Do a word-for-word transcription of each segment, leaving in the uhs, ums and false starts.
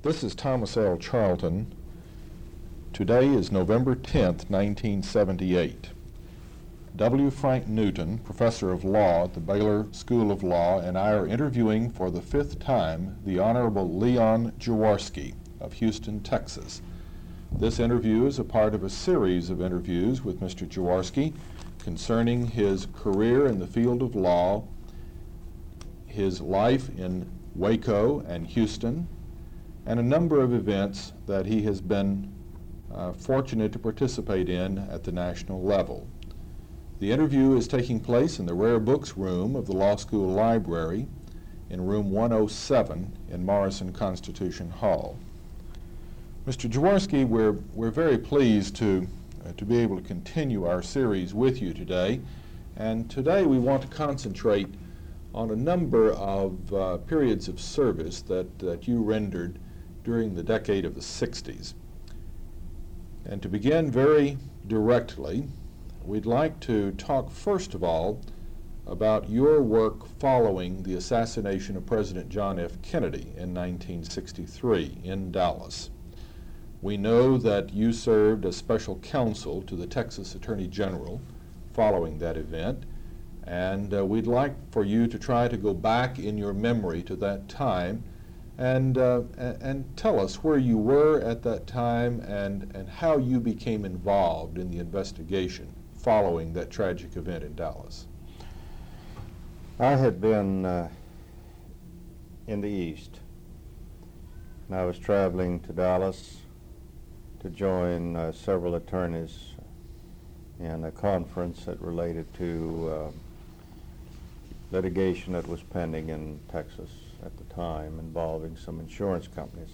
This is Thomas L. Charlton. Today is November tenth, nineteen seventy-eight. W. Frank Newton, professor of law at the Baylor School of Law, and I are interviewing for the fifth time the Honorable Leon Jaworski of Houston, Texas. This interview is a part of a series of interviews with Mister Jaworski concerning his career in the field of law, his life in Waco and Houston, and a number of events that he has been uh, fortunate to participate in at the national level. The interview is taking place in the Rare Books room of the Law School Library in room one oh seven in Morrison Constitution Hall. Mister Jaworski, we're, we're very pleased to, uh, to be able to continue our series with you today, and today we want to concentrate on a number of uh, periods of service that, that you rendered during the decade of the sixties. And to begin very directly, we'd like to talk first of all about your work following the assassination of President John F. Kennedy in nineteen sixty-three in Dallas. We know that you served as special counsel to the Texas Attorney General following that event, and uh, we'd like for you to try to go back in your memory to that time and uh, and tell us where you were at that time and, and how you became involved in the investigation following that tragic event in Dallas. I had been uh, in the East, and I was traveling to Dallas to join uh, several attorneys in a conference that related to uh, litigation that was pending in Texas at the time involving some insurance companies.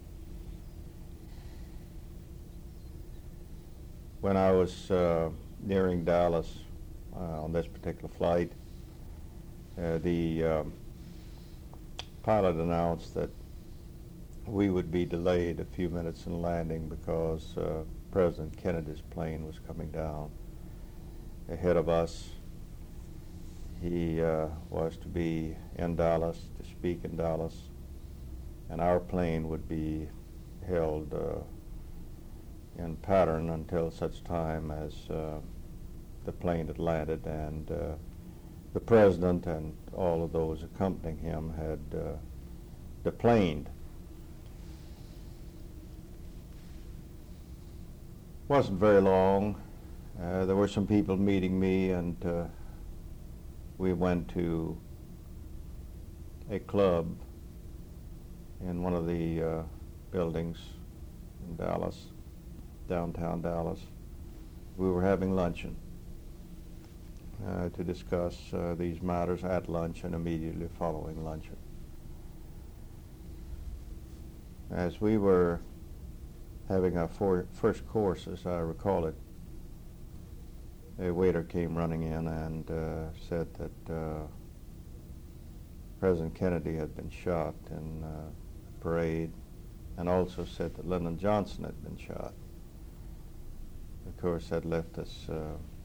When I was uh, nearing Dallas uh, on this particular flight, uh, the um, pilot announced that we would be delayed a few minutes in landing because uh, President Kennedy's plane was coming down ahead of us. He uh, was to be in Dallas, to speak in Dallas, and our plane would be held uh, in pattern until such time as uh, the plane had landed and uh, the President and all of those accompanying him had uh, deplaned. Wasn't very long. Uh, there were some people meeting me, and uh, we went to a club in one of the uh, buildings in Dallas, downtown Dallas. We were having luncheon uh, to discuss uh, these matters at lunch and immediately following luncheon. As we were having our for first course, as I recall it, a waiter came running in and uh, said that uh, President Kennedy had been shot in uh, a parade, and also said that Lyndon Johnson had been shot. Of course, that left us uh,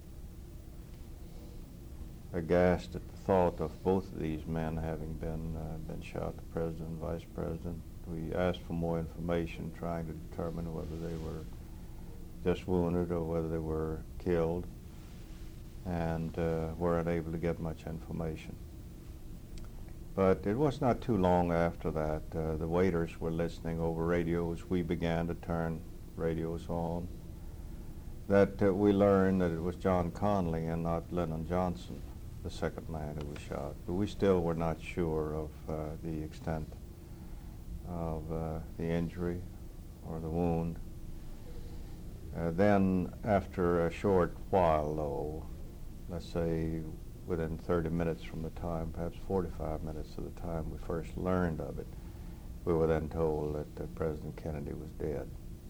aghast at the thought of both of these men having been uh, been shot, the President and Vice President. We asked for more information, trying to determine whether they were just wounded or whether they were killed, and uh, were unable to get much information. But it was not too long after that. Uh, the waiters were listening over radios. We began to turn radios on. That uh, we learned that it was John Connally and not Lyndon Johnson, the second man who was shot. But we still were not sure of uh, the extent of uh, the injury or the wound. Uh, then, after a short while, though, let's say within thirty minutes from the time, perhaps forty-five minutes of the time we first learned of it, we were then told that uh, President Kennedy was dead.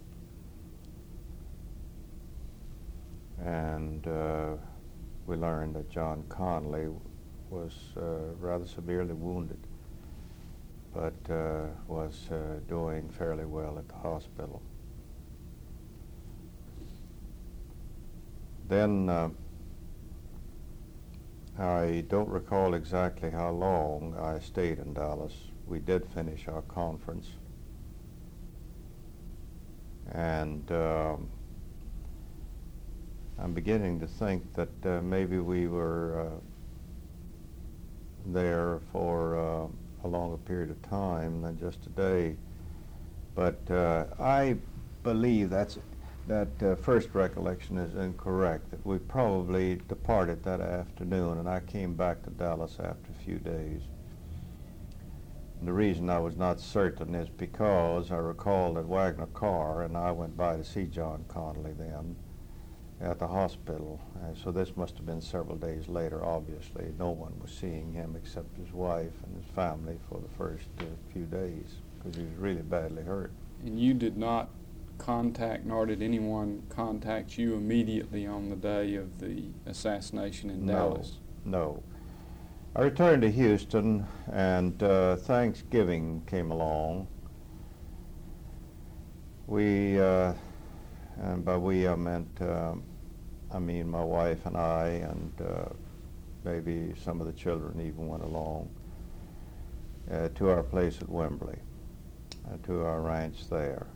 And uh, we learned that John Connally was uh, rather severely wounded, but uh, was uh, doing fairly well at the hospital. Then uh, I don't recall exactly how long I stayed in Dallas. We did finish our conference, And um, I'm beginning to think that uh, maybe we were uh, there for uh, a longer period of time than just a day. But uh, I believe that's that uh, first recollection is incorrect, that we probably departed that afternoon, and I came back to Dallas after a few days. And the reason I was not certain is because I recall that Wagner Carr and I went by to see John Connally then at the hospital. Uh, so this must have been several days later, obviously. No one was seeing him except his wife and his family for the first uh, few days, because he was really badly hurt. And you did not contact, nor did anyone contact you immediately on the day of the assassination in No, Dallas? No. I returned to Houston, and uh, Thanksgiving came along. We, uh, and by we I meant, uh, I mean my wife and I, and uh, maybe some of the children even went along uh, to our place at Wembley, uh, to our ranch there.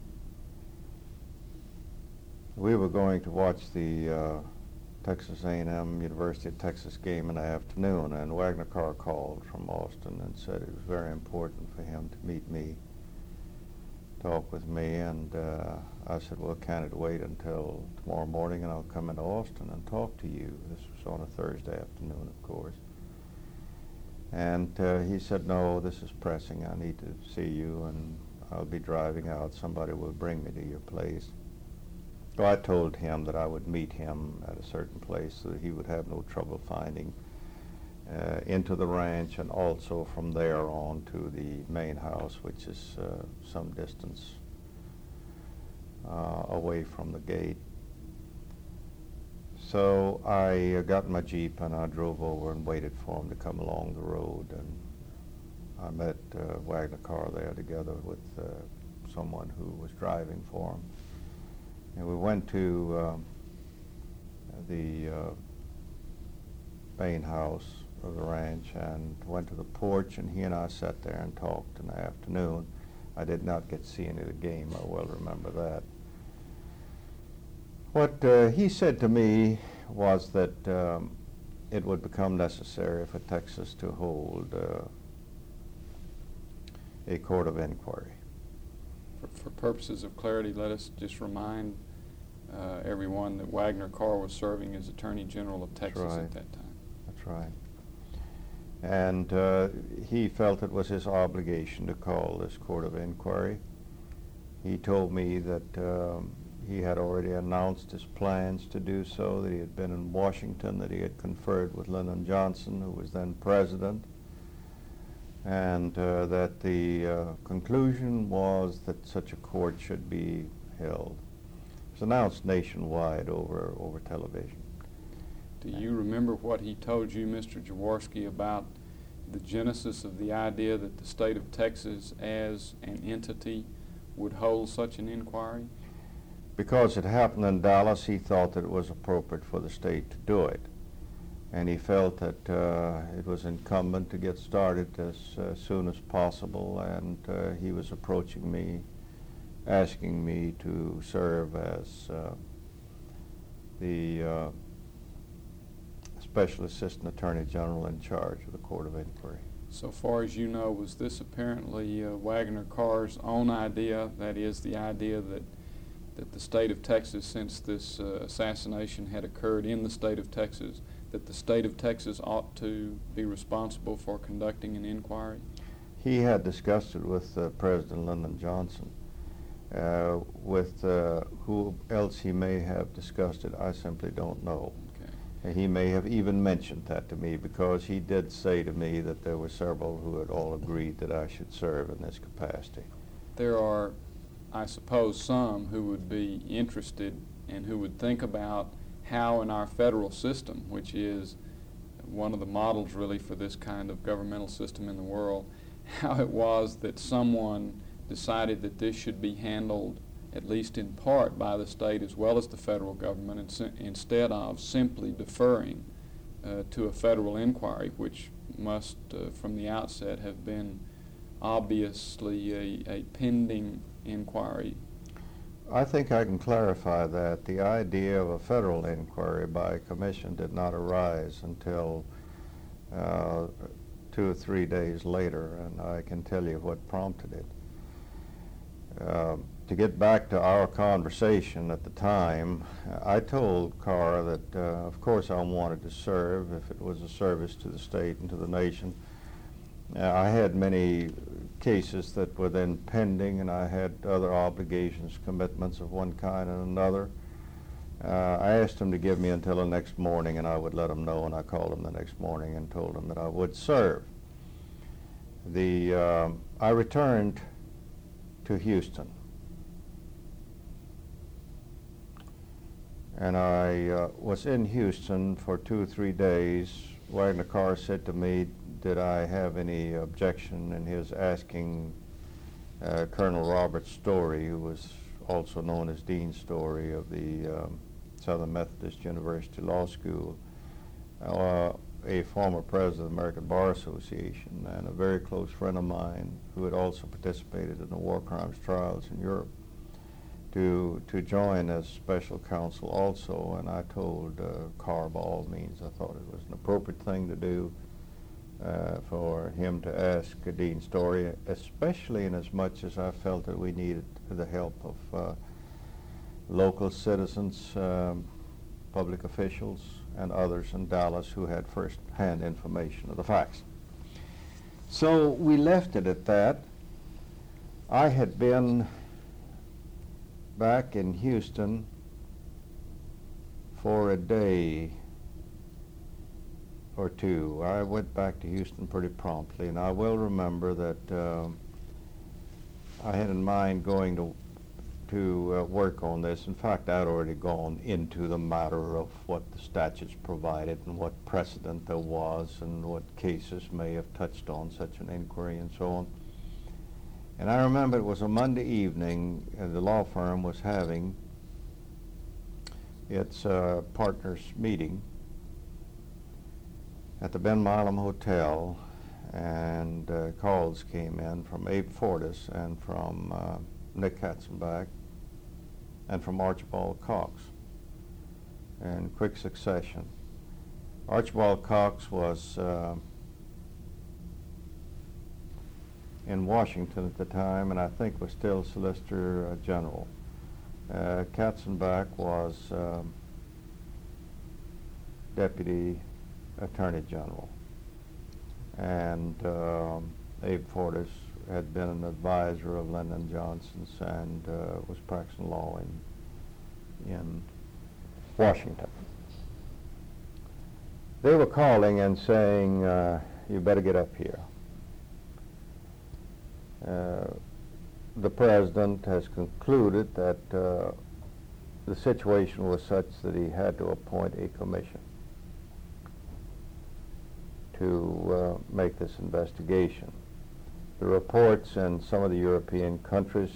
We were going to watch the uh, Texas A and M University of Texas game in the afternoon, and Wagner Carr called from Austin and said it was very important for him to meet me, talk with me, and uh, I said, well, can it wait until tomorrow morning and I'll come into Austin and talk to you? This was on a Thursday afternoon, of course. And uh, he said, no, this is pressing. I need to see you, and I'll be driving out. Somebody will bring me to your place. So I told him that I would meet him at a certain place so that he would have no trouble finding uh, into the ranch, and also from there on to the main house, which is uh, some distance uh, away from the gate. So I uh, got in my Jeep and I drove over and waited for him to come along the road, and I met uh, Wagner Carr there together with uh, someone who was driving for him. And we went to uh, the uh, main house of the ranch and went to the porch, and he and I sat there and talked in the afternoon. I did not get to see any of the game. I well remember that. What uh, he said to me was that um, it would become necessary for Texas to hold uh, a court of inquiry. For, for purposes of clarity, let us just remind uh, everyone that Wagner Carr was serving as Attorney General of Texas right. at that time. That's right. And uh, he felt it was his obligation to call this court of inquiry. He told me that um, he had already announced his plans to do so, that he had been in Washington, that he had conferred with Lyndon Johnson, who was then president, and uh, that the uh, conclusion was that such a court should be held. It was announced nationwide over, over television. Do you remember what he told you, Mister Jaworski, about the genesis of the idea that the state of Texas as an entity would hold such an inquiry? Because it happened in Dallas, he thought that it was appropriate for the state to do it. And he felt that uh, it was incumbent to get started as uh, soon as possible, and uh, he was approaching me, asking me to serve as uh, the uh, Special Assistant Attorney General in charge of the Court of Inquiry. So far as you know, was this apparently uh, Wagner Carr's own idea, that is, the idea that that the state of Texas, since this uh, assassination had occurred in the state of Texas, that the state of Texas ought to be responsible for conducting an inquiry? He had discussed it with uh, President Lyndon Johnson. Uh, with uh, who else he may have discussed it, I simply don't know. Okay. He may have even mentioned that to me, because he did say to me that there were several who had all agreed that I should serve in this capacity. There are, I suppose, some who would be interested and who would think about how in our federal system, which is one of the models really for this kind of governmental system in the world, how it was that someone decided that this should be handled at least in part by the state as well as the federal government, and si- instead of simply deferring uh, to a federal inquiry, which must uh, from the outset have been obviously a, a pending inquiry. I think I can clarify that. The idea of a federal inquiry by a commission did not arise until uh, two or three days later, and I can tell you what prompted it. Uh, to get back to our conversation at the time, I told Carr that, uh, of course, I wanted to serve if it was a service to the state and to the nation. Uh, I had many cases that were then pending, and I had other obligations, commitments of one kind and another. Uh, I asked him to give me until the next morning, and I would let him know, and I called him the next morning and told him that I would serve. The, uh, I returned to Houston, and I uh, was in Houston for two or three days. Wagner Carr said to me, did I have any objection in his asking uh, Colonel Robert Story, who was also known as Dean Story of the um, Southern Methodist University Law School, uh, a former president of the American Bar Association and a very close friend of mine who had also participated in the war crimes trials in Europe, to to join as special counsel also. And I told uh, Carr by all means I thought it was an appropriate thing to do uh, for him to ask Dean Story, especially in as much as I felt that we needed the help of uh, local citizens, um, public officials, and others in Dallas who had first-hand information of the facts. So we left it at that. I had been back in Houston for a day or two. I went back to Houston pretty promptly, and I will remember that uh, I had in mind going to to uh, work on this. In fact, I'd already gone into the matter of what the statutes provided and what precedent there was and what cases may have touched on such an inquiry and so on. And I remember it was a Monday evening, and the law firm was having its uh, partners meeting at the Ben Milam Hotel, and uh, calls came in from Abe Fortas and from uh, Nick Katzenbach and from Archibald Cox in quick succession. Archibald Cox was uh, in Washington at the time, and I think was still Solicitor uh, General. Uh, Katzenbach was um, Deputy Attorney General, and um, Abe Fortas had been an advisor of Lyndon Johnson's and uh, was practicing law in, in Washington. They were calling and saying, uh, you better get up here. Uh, the president has concluded that uh, the situation was such that he had to appoint a commission to uh, make this investigation. The reports in some of the European countries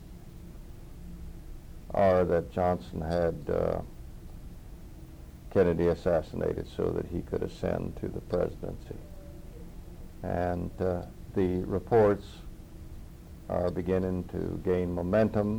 are that Johnson had uh, Kennedy assassinated so that he could ascend to the presidency. And uh, the reports are beginning to gain momentum.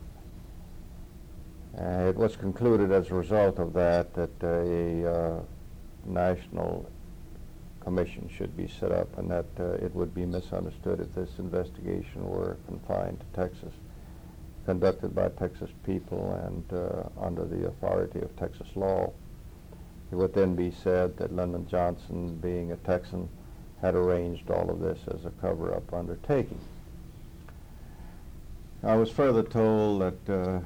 Uh, it was concluded as a result of that that a uh, national commission should be set up, and that uh, it would be misunderstood if this investigation were confined to Texas, conducted by Texas people and uh, under the authority of Texas law. It would then be said that Lyndon Johnson, being a Texan, had arranged all of this as a cover-up undertaking. I was further told that uh,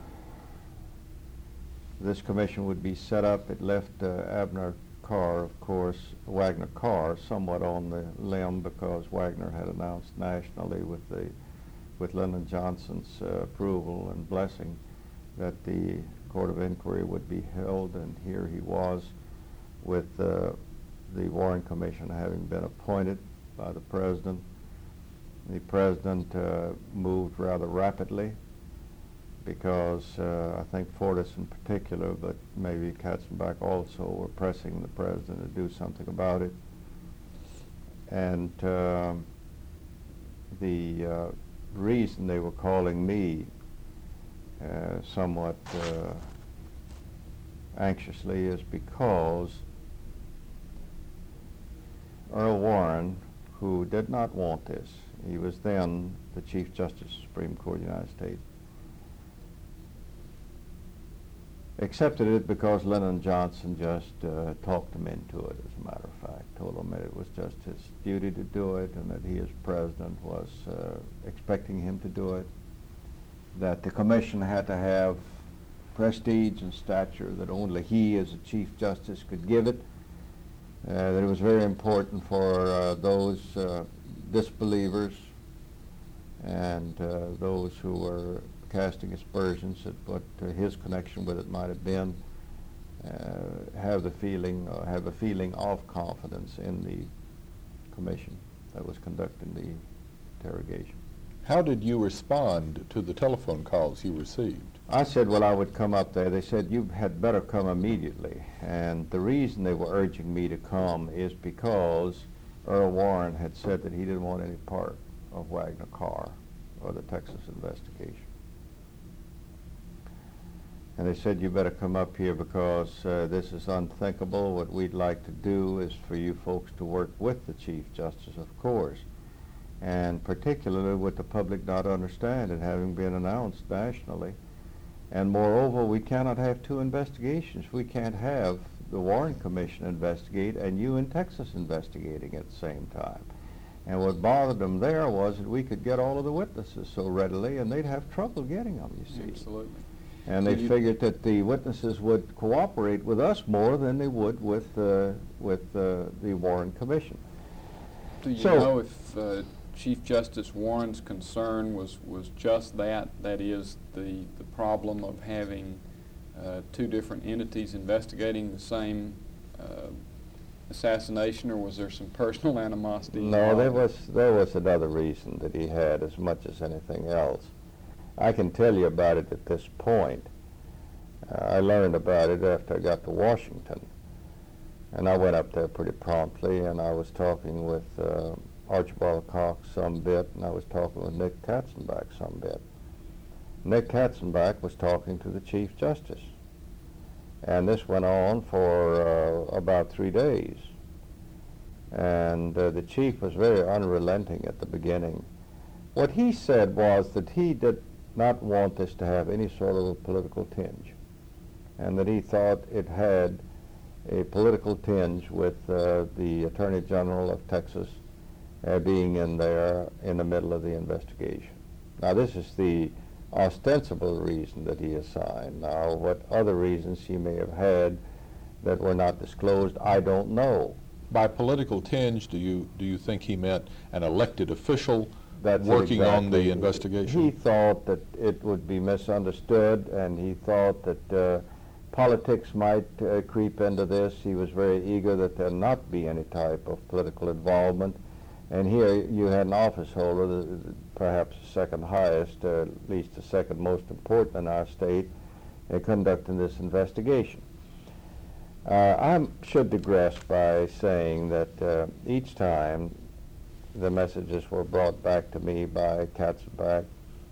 this commission would be set up. It left uh, Abner Carr, of course, Wagner Carr, somewhat on the limb, because Wagner had announced nationally with the with Lyndon Johnson's uh, approval and blessing that the Court of Inquiry would be held, and here he was with uh, the Warren Commission having been appointed by the president. The president uh, moved rather rapidly because uh, I think Fortas in particular, but maybe Katzenbach also, were pressing the president to do something about it. And uh, the uh, reason they were calling me uh, somewhat uh, anxiously is because Earl Warren, who did not want this, he was then the Chief Justice of the Supreme Court of the United States, accepted it because Lyndon Johnson just uh, talked him into it, as a matter of fact, told him that it was just his duty to do it and that he as president was uh, expecting him to do it, that the commission had to have prestige and stature that only he as a Chief Justice could give it, uh, that it was very important for uh, those uh, disbelievers and uh, those who were casting aspersions at what uh, his connection with it might have been, uh, have the feeling, uh, have a feeling of confidence in the commission that was conducting the interrogation. How did you respond to the telephone calls you received? I said, well, I would come up there. They said, you had better come immediately. And the reason they were urging me to come is because Earl Warren had said that he didn't want any part of Wagner Carr or the Texas investigation. And they said, you better come up here because uh, this is unthinkable. What we'd like to do is for you folks to work with the Chief Justice, of course, and particularly with the public not understand it having been announced nationally. And moreover, we cannot have two investigations. We can't have the Warren Commission investigate and you in Texas investigating at the same time. And what bothered them there was that we could get all of the witnesses so readily and they'd have trouble getting them, you see. Absolutely. And they Did you- figured that the witnesses would cooperate with us more than they would with, uh, with uh, the Warren Commission. Do you So- know if uh, Chief Justice Warren's concern was, was just that, that is, the, the problem of having uh, two different entities investigating the same uh, assassination, or was there some personal animosity No, there involved? was, there was another reason that he had as much as anything else. I can tell you about it at this point. Uh, I learned about it after I got to Washington. And I went up there pretty promptly, and I was talking with uh, Archibald Cox some bit, and I was talking with Nick Katzenbach some bit. Nick Katzenbach was talking to the Chief Justice. And this went on for uh, about three days. And uh, the Chief was very unrelenting at the beginning. What he said was that he did not want this to have any sort of a political tinge, and that he thought it had a political tinge with uh, the Attorney General of Texas uh, being in there in the middle of the investigation. Now, this is the ostensible reason that he assigned. Now, what other reasons he may have had that were not disclosed, I don't know. By political tinge, do you, do you think he meant an elected official That's working on exactly- the investigation? He thought that it would be misunderstood, and he thought that uh, politics might uh, creep into this. He was very eager that there not be any type of political involvement. And here you had an office holder, the, perhaps the second highest, uh, at least the second most important in our state, uh, conducting this investigation. Uh, I should digress by saying that uh, each time the messages were brought back to me by Katzenbach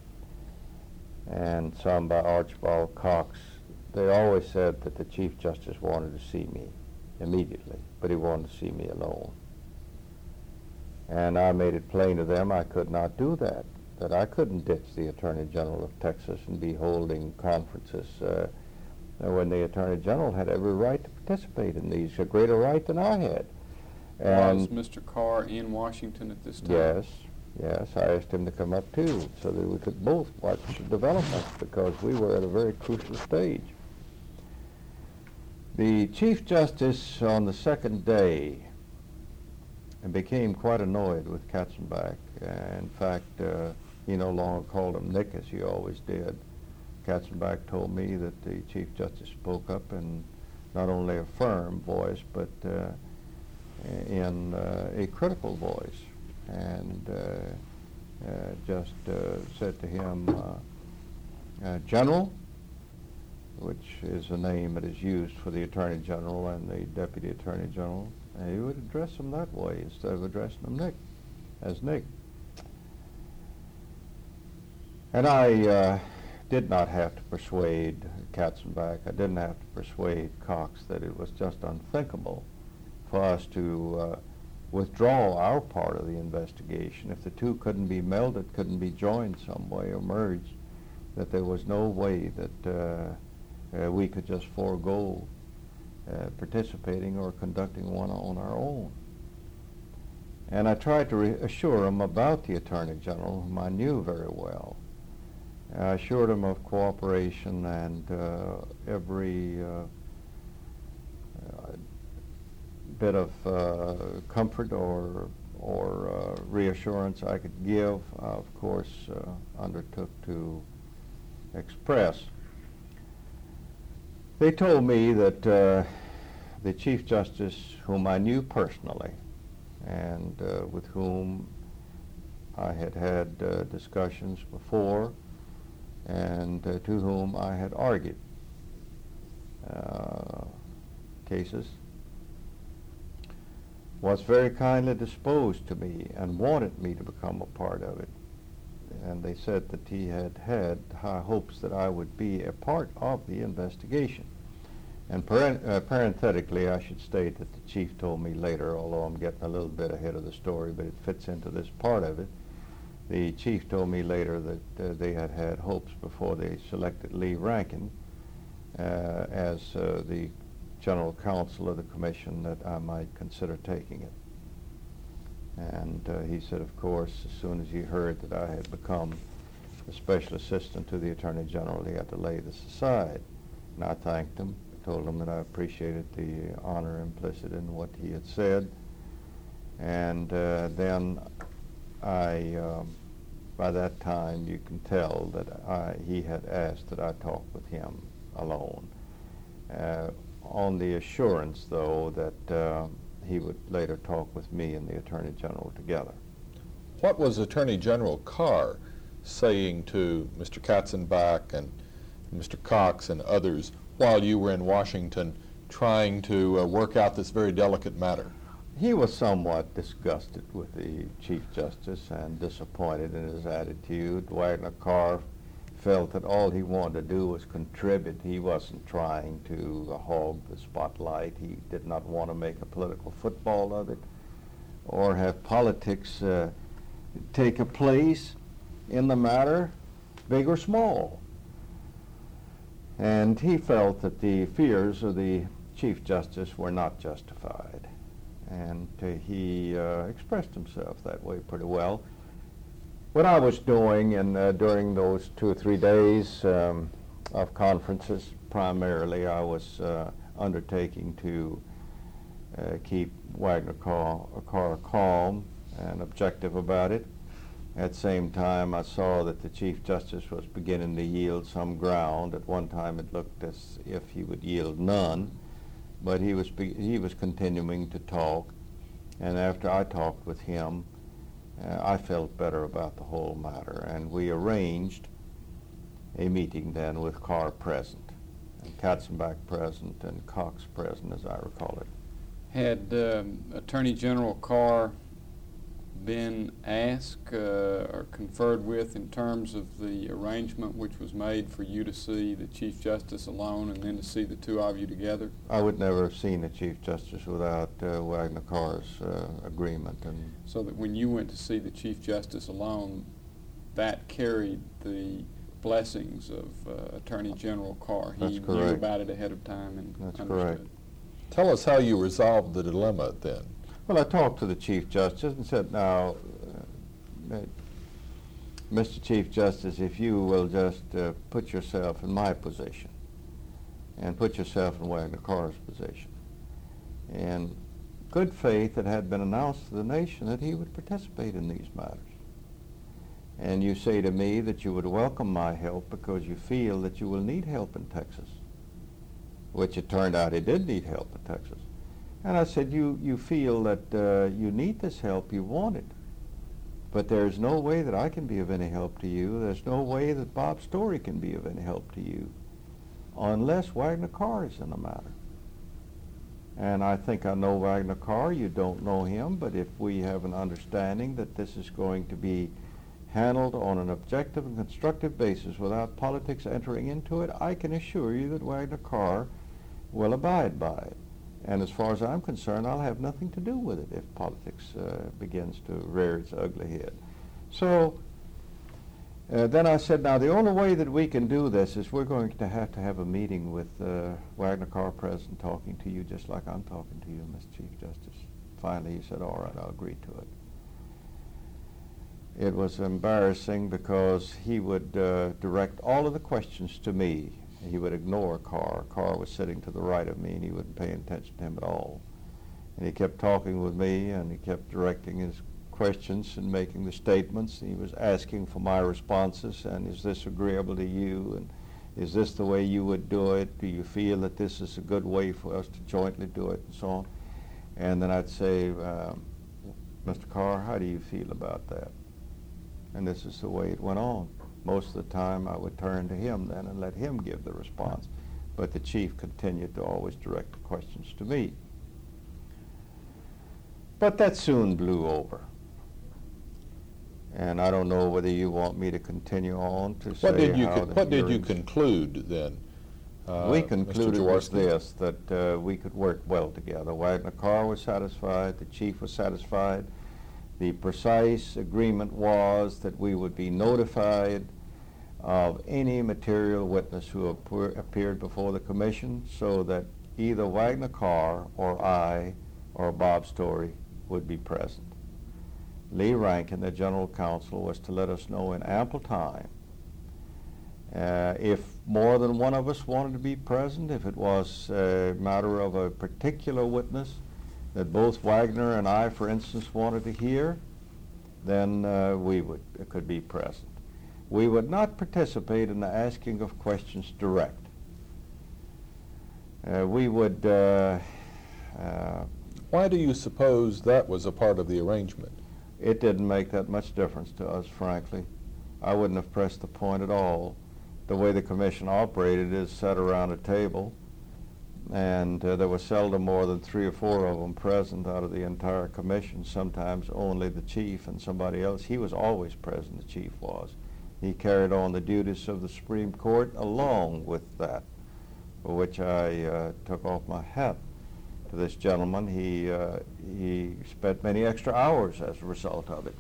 and some by Archibald Cox, they always said that the Chief Justice wanted to see me immediately, but he wanted to see me alone. And I made it plain to them I could not do that, that I couldn't ditch the Attorney General of Texas and be holding conferences uh, when the Attorney General had every right to participate in these, a greater right than I had. Was And Mister Carr in Washington at this time? yes, yes, I asked him to come up too, so that we could both watch the developments, because we were at a very crucial stage. The Chief Justice on the second day became quite annoyed with Katzenbach. Uh, in fact, uh, he no longer called him Nick as he always did. Katzenbach told me that the Chief Justice spoke up in not only a firm voice, but uh, in uh, a critical voice, and uh, uh, just uh, said to him, uh, uh, General, which is a name that is used for the Attorney General and the Deputy Attorney General, and he would address him that way instead of addressing him Nick, as Nick. And I uh, did not have to persuade Katzenbach, I didn't have to persuade Cox that it was just unthinkable for us to uh, withdraw our part of the investigation. If the two couldn't be melded, couldn't be joined some way or merged, that there was no way that uh, uh, we could just forego uh, participating or conducting one on our own. And I tried to reassure him about the Attorney General, whom I knew very well. I assured him of cooperation and uh, every uh, uh, bit of uh, comfort or or uh, reassurance I could give, I, of course, uh, undertook to express. They told me that uh, the Chief Justice, whom I knew personally, and uh, with whom I had had uh, discussions before, and uh, to whom I had argued uh, cases, was very kindly disposed to me and wanted me to become a part of it. And they said that he had had high hopes that I would be a part of the investigation. And parent, uh, parenthetically, I should state that the chief told me later, although I'm getting a little bit ahead of the story, but it fits into this part of it. The chief told me later that uh, they had had hopes before they selected Lee Rankin uh, as uh, the general counsel of the commission that I might consider taking it. And uh, he said, of course, as soon as he heard that I had become a special assistant to the Attorney General, he had to lay this aside. And I thanked him, told him that I appreciated the honor implicit in what he had said. And uh, then I, um, by that time, you can tell that I, he had asked that I talk with him alone. Uh, on the assurance, though, that uh, he would later talk with me and the Attorney General together. What was Attorney General Carr saying to Mister Katzenbach and Mister Cox and others while you were in Washington trying to uh, work out this very delicate matter? He was somewhat disgusted with the Chief Justice and disappointed in his attitude. Wagner Carr felt that all he wanted to do was contribute. He wasn't trying to uh, hog the spotlight. He did not want to make a political football of it or have politics uh, take a place in the matter, big or small. And he felt that the fears of the Chief Justice were not justified. And uh, he uh, expressed himself that way pretty well. What I was doing in, uh, during those two or three days um, of conferences, primarily I was uh, undertaking to uh, keep Wagner Carr, Carr calm and objective about it. At the same time, I saw that the Chief Justice was beginning to yield some ground. At one time it looked as if he would yield none, but he was, be he was continuing to talk. And after I talked with him, Uh, I felt better about the whole matter, and we arranged a meeting then with Carr present, and Katzenbach present, and Cox present, as I recall it. Had um, Attorney General Carr been asked uh, or conferred with in terms of the arrangement which was made for you to see the Chief Justice alone and then to see the two of you together? I would never have seen the Chief Justice without uh, Wagner Carr's uh, agreement. And so that when you went to see the Chief Justice alone, that carried the blessings of uh, Attorney General Carr. He That's knew correct. about it ahead of time and That's understood. correct. Tell us how you resolved the dilemma then. Well, I talked to the Chief Justice and said, now, uh, uh, Mister Chief Justice, if you will just uh, put yourself in my position and put yourself in Wagner Carr's position. In good faith, it had been announced to the nation that he would participate in these matters. And you say to me that you would welcome my help because you feel that you will need help in Texas, which it turned out he did need help in Texas. And I said, you, you feel that uh, you need this help, you want it. But there's no way that I can be of any help to you. There's no way that Bob Story can be of any help to you unless Wagner Carr is in the matter. And I think I know Wagner Carr. You don't know him, but if we have an understanding that this is going to be handled on an objective and constructive basis without politics entering into it, I can assure you that Wagner Carr will abide by it. And as far as I'm concerned, I'll have nothing to do with it if politics uh, begins to rear its ugly head. So uh, then I said, now the only way that we can do this is we're going to have to have a meeting with uh, Wagner Carr present, talking to you just like I'm talking to you, Mister Chief Justice. Finally, he said, all right, I'll agree to it. It was embarrassing because he would uh, direct all of the questions to me. He would ignore Carr. Carr was sitting to the right of me, and he wasn't paying attention to him at all. And he kept talking with me, and he kept directing his questions and making the statements. He was asking for my responses, and is this agreeable to you? And is this the way you would do it? Do you feel that this is a good way for us to jointly do it, and so on? And then I'd say, um, Mister Carr, how do you feel about that? And this is the way it went on. Most of the time I would turn to him then and let him give the response. But the chief continued to always direct the questions to me. But that soon blew over. And I don't know whether you want me to continue on to say What did you, how con- the what did you hearings- conclude then? Uh, we Mister concluded with Jaworski? this, that uh, we could work well together. Wagner Carr was satisfied, the chief was satisfied. The precise agreement was that we would be notified of any material witness who appear, appeared before the commission, so that either Wagner Carr or I or Bob Story would be present. Lee Rankin, the general counsel, was to let us know in ample time uh, if more than one of us wanted to be present, if it was a matter of a particular witness that both Wagner and I, for instance, wanted to hear, then uh, we would uh, could be present. We would not participate in the asking of questions direct. Uh, we would. Uh, uh, Why do you suppose that was a part of the arrangement? it didn't make that much difference to us, frankly. I wouldn't have pressed the point at all. The way the commission operated is sat around a table, and uh, there was seldom more than three or four of them present out of the entire commission, sometimes only the chief and somebody else. He was always present, the chief was. He carried on the duties of the Supreme Court along with that, for which I uh, took off my hat to this gentleman. He, uh, he spent many extra hours as a result of it.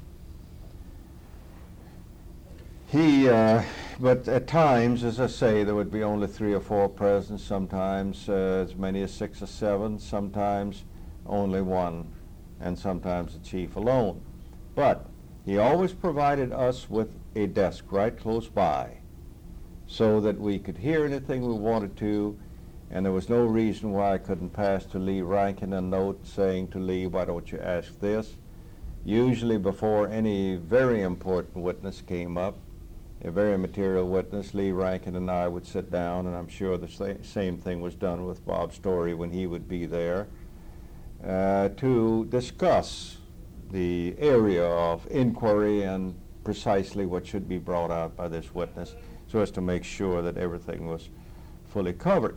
He, uh, but at times, as I say, there would be only three or four present, sometimes uh, as many as six or seven, sometimes only one, and sometimes the chief alone. But he always provided us with a desk right close by so that we could hear anything we wanted to, and there was no reason why I couldn't pass to Lee Rankin a note saying to Lee, why don't you ask this? Usually before any very important witness came up, a very material witness, Lee Rankin and I would sit down, and I'm sure the sa- same thing was done with Bob Story when he would be there, uh, to discuss the area of inquiry and precisely what should be brought out by this witness, so as to make sure that everything was fully covered.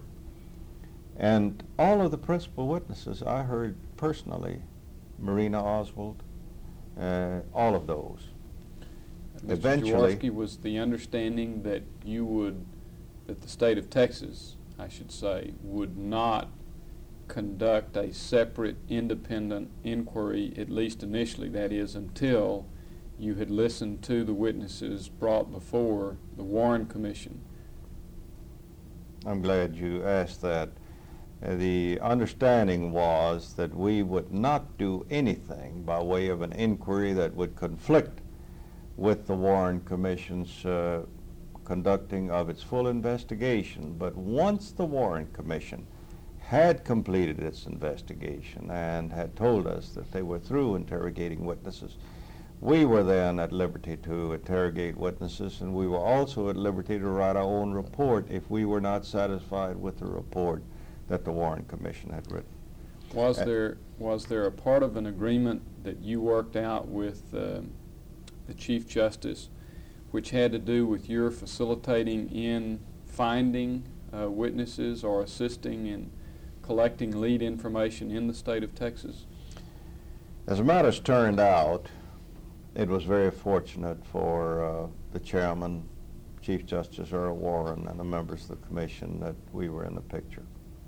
And all of the principal witnesses I heard personally, Marina Oswald, uh, all of those. Mister Eventually, Jaworski, was the understanding that you would, that the state of Texas, I should say, would not conduct a separate independent inquiry, at least initially, that is, until you had listened to the witnesses brought before the Warren Commission? I'm glad you asked that. Uh, the understanding was that we would not do anything by way of an inquiry that would conflict with the Warren Commission's uh, conducting of its full investigation. But once the Warren Commission had completed its investigation and had told us that they were through interrogating witnesses, we were then at liberty to interrogate witnesses, and we were also at liberty to write our own report if we were not satisfied with the report that the Warren Commission had written. Was Uh, there, was there a part of an agreement that you worked out with um, the Chief Justice which had to do with your facilitating in finding uh, witnesses or assisting in collecting lead information in the state of Texas? As matters turned out, it was very fortunate for uh, the chairman, Chief Justice Earl Warren, and the members of the commission that we were in the picture.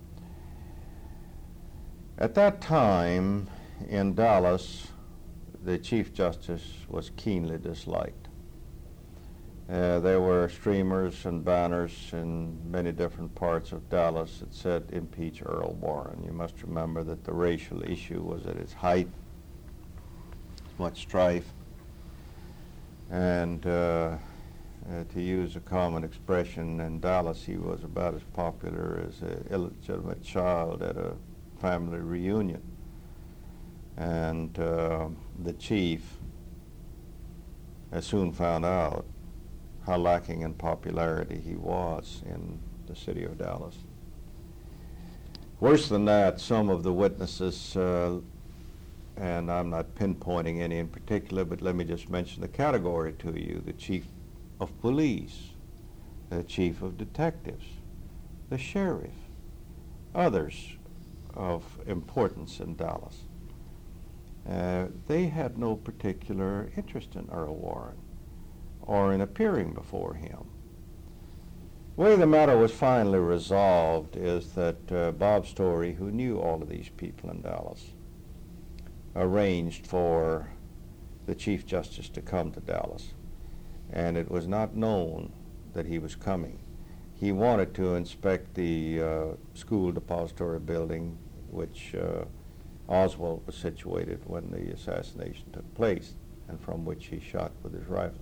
At that time in Dallas, the Chief Justice was keenly disliked. Uh, there were streamers and banners in many different parts of Dallas that said, "Impeach Earl Warren." You must remember that the racial issue was at its height, much strife, and uh, uh, to use a common expression, in Dallas he was about as popular as an illegitimate child at a family reunion. And uh, the chief uh, soon found out how lacking in popularity he was in the city of Dallas. Worse than that, some of the witnesses, uh, and I'm not pinpointing any in particular, but let me just mention the category to you: the chief of police, the chief of detectives, the sheriff, others of importance in Dallas. Uh, they had no particular interest in Earl Warren or in appearing before him. The way the matter was finally resolved is that uh, Bob Story, who knew all of these people in Dallas, arranged for the Chief Justice to come to Dallas, and it was not known that he was coming. He wanted to inspect the uh, school depository building, which uh, Oswald was situated when the assassination took place, and from which he shot with his rifle.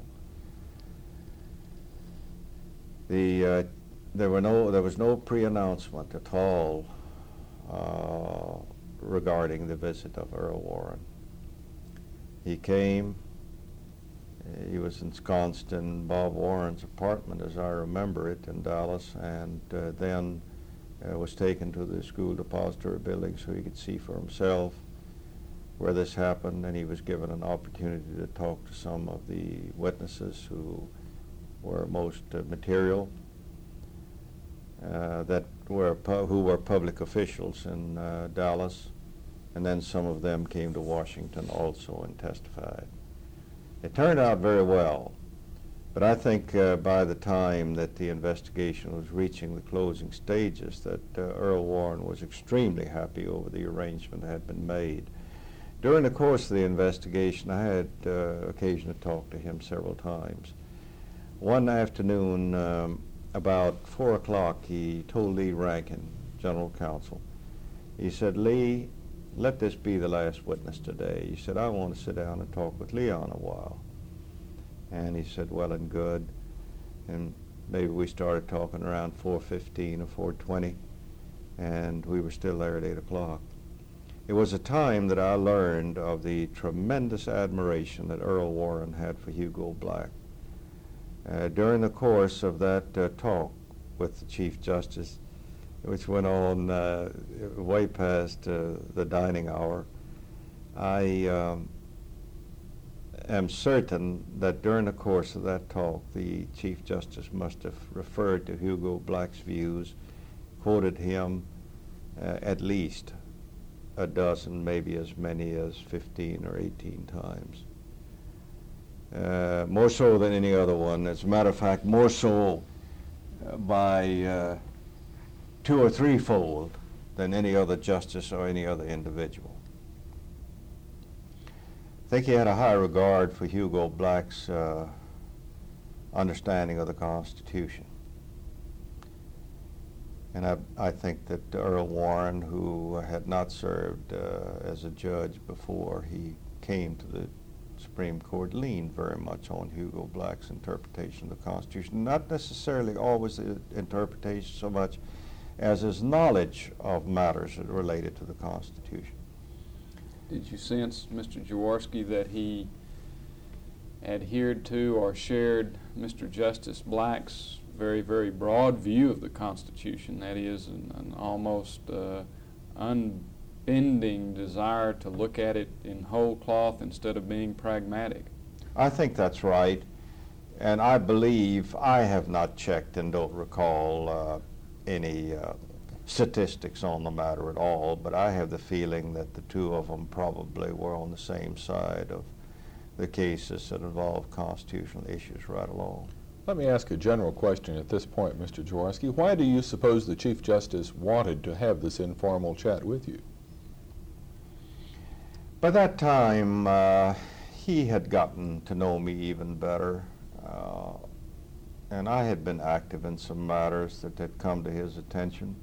The, uh, there, were no, there was no pre-announcement at all uh, regarding the visit of Earl Warren. He came, he was ensconced in Bob Warren's apartment, as I remember it, in Dallas, and uh, then uh, was taken to the school depository building so he could see for himself where this happened, and he was given an opportunity to talk to some of the witnesses who were most uh, material, uh, that were pu- who were public officials in uh, Dallas, and then some of them came to Washington also and testified. It turned out very well, but I think uh, by the time that the investigation was reaching the closing stages that uh, Earl Warren was extremely happy over the arrangement that had been made. During the course of the investigation, I had uh, occasion to talk to him several times. One afternoon, um, about four o'clock, he told Lee Rankin, General Counsel, he said, "Lee, let this be the last witness today." He said, "I want to sit down and talk with Leon a while." And he said, "Well and good." And maybe we started talking around four fifteen or four twenty, and we were still there at eight o'clock. It was a time that I learned of the tremendous admiration that Earl Warren had for Hugo Black. Uh, during the course of that uh, talk with the Chief Justice, which went on uh, way past uh, the dining hour, I um, am certain that during the course of that talk, the Chief Justice must have referred to Hugo Black's views, quoted him uh, at least a dozen, maybe as many as fifteen or eighteen times. Uh, more so than any other one. As a matter of fact, more so uh, by uh, two or threefold than any other justice or any other individual. I think he had a high regard for Hugo Black's uh, understanding of the Constitution. And I, I think that Earl Warren, who had not served uh, as a judge before he came to the Supreme Court, leaned very much on Hugo Black's interpretation of the Constitution. Not necessarily always the interpretation so much as his knowledge of matters that related to the Constitution. Did you sense, Mister Jaworski, that he adhered to or shared Mister Justice Black's very, very broad view of the Constitution? That is, an, an almost uh, unbending desire to look at it in whole cloth instead of being pragmatic. I think that's right. And I believe, I have not checked and don't recall uh, any uh, statistics on the matter at all, but I have the feeling that the two of them probably were on the same side of the cases that involve constitutional issues right along. Let me ask a general question at this point, Mister Jaworski. Why do you suppose the Chief Justice wanted to have this informal chat with you? By that time, uh, he had gotten to know me even better, uh, and I had been active in some matters that had come to his attention,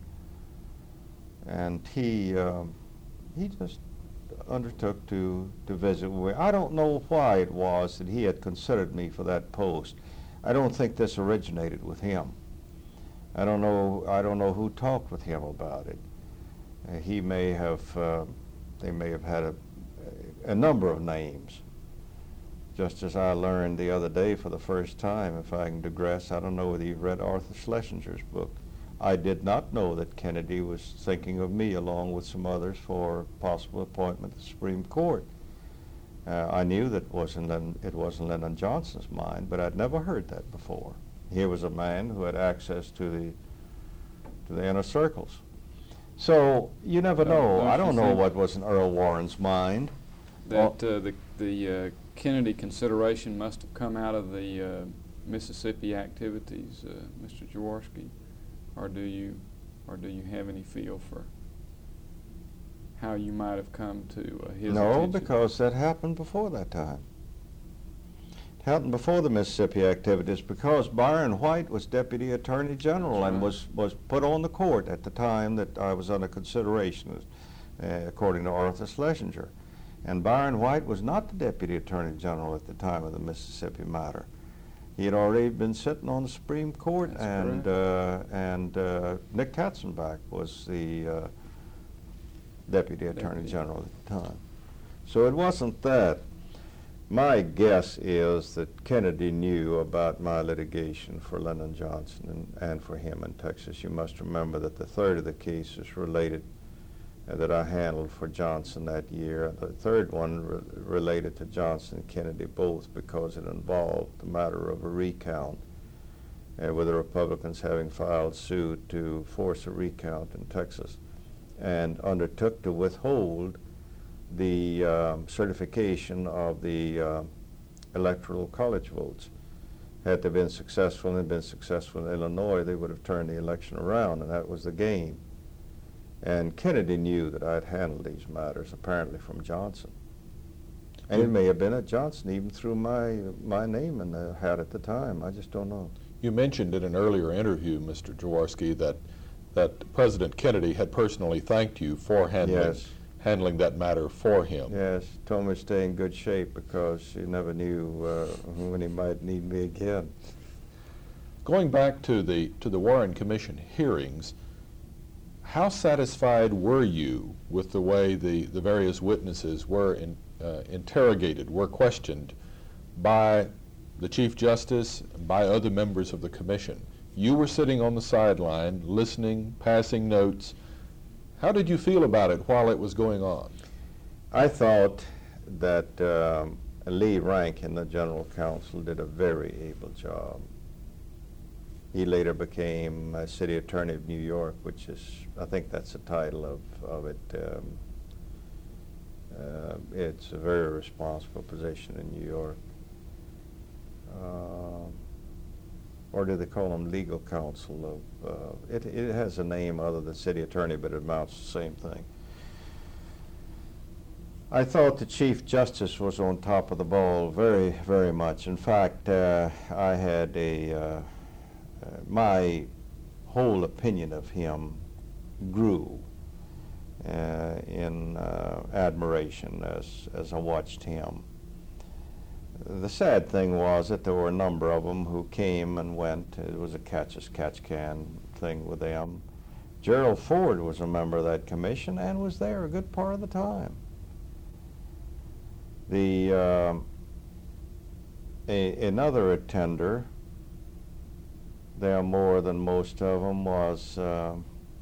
and he uh, he just undertook to, to visit with me. I don't know why it was that he had considered me for that post. I don't think this originated with him. I don't know, I don't know who talked with him about it. Uh, he may have, uh, they may have had a, a number of names. Just as I learned the other day for the first time, if I can digress, I don't know whether you've read Arthur Schlesinger's book. I did not know that Kennedy was thinking of me along with some others for possible appointment to the Supreme Court. Uh, I knew that wasn't Lyn- it wasn't Lyndon Johnson's mind, but I'd never heard that before. Here was a man who had access to the to the inner circles. So you never know. I don't know what was in Earl Warren's mind. That uh, the the uh, Kennedy consideration must have come out of the uh, Mississippi activities, uh, Mister Jaworski, or do you, or do you have any feel for how you might have come to uh, his No, attention? because that happened before that time. It happened before the Mississippi activities because Byron White was Deputy Attorney General That's and right. was, was put on the court at the time that I was under consideration, uh, according to Arthur Schlesinger. And Byron White was not the Deputy Attorney General at the time of the Mississippi matter. He had already been sitting on the Supreme Court, That's and uh, and uh, Nick Katzenbach was the uh, Deputy Attorney Deputy. General at the time. So it wasn't that. My guess is that Kennedy knew about my litigation for Lyndon Johnson and, and for him in Texas. You must remember that the third of the cases related uh, that I handled for Johnson that year. The third one re related to Johnson and Kennedy both because it involved the matter of a recount, uh, with the Republicans having filed suit to force a recount in Texas, and undertook to withhold the um, certification of the uh, electoral college votes. Had they been successful and had been successful in Illinois, they would have turned the election around, and that was the game. And Kennedy knew that I'd handled these matters, apparently from Johnson. And it may have been that Johnson even threw my, my name in the hat at the time. I just don't know. You mentioned in an earlier interview, Mister Jaworski, that that President Kennedy had personally thanked you for handling Yes. handling that matter for him. Yes, told me to stay in good shape because you never knew uh, when he might need me again. Going back to the to the Warren Commission hearings, how satisfied were you with the way the, the various witnesses were in, uh, interrogated, were questioned by the Chief Justice, by other members of the Commission? You were sitting on the sideline, listening, passing notes. How did you feel about it while it was going on? I thought that um, Lee Rankin, the General Counsel, did a very able job. He later became uh, City Attorney of New York, which is, I think that's the title of, of it. Um, uh, it's a very responsible position in New York. Uh, or do they call him legal counsel? Of, uh, it, it has a name other than City Attorney, but it amounts to the same thing. I thought the Chief Justice was on top of the ball very, very much. In fact, uh, I had a, uh, uh, my whole opinion of him grew uh, in uh, admiration as, as I watched him. The sad thing was that there were a number of them who came and went. It was a catch-as-catch-can thing with them. Gerald Ford was a member of that commission and was there a good part of the time. The uh, a, another attender, there more than most of them, was uh,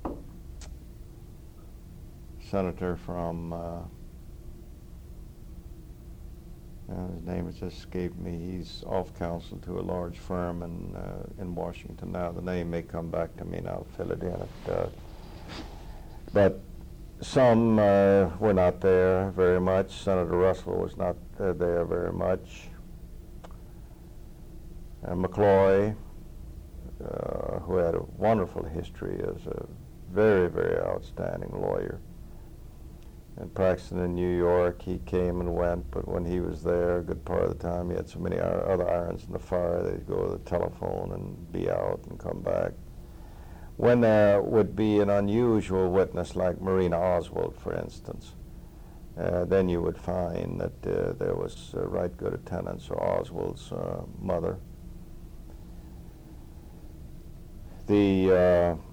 Senator from, uh, Uh, his name has just escaped me. He's off counsel to a large firm in uh, in Washington now. The name may come back to me, and I'll fill it in. It, uh, but some uh, were not there very much. Senator Russell was not uh, there very much. And McCloy, uh, who had a wonderful history as a very, very outstanding lawyer. And practicing in New York, he came and went, but when he was there, a good part of the time, he had so many ir- other irons in the fire, they'd go to the telephone and be out and come back. When there would be an unusual witness like Marina Oswald, for instance, uh, then you would find that uh, there was uh, right good attendance, or Oswald's uh, mother. The uh,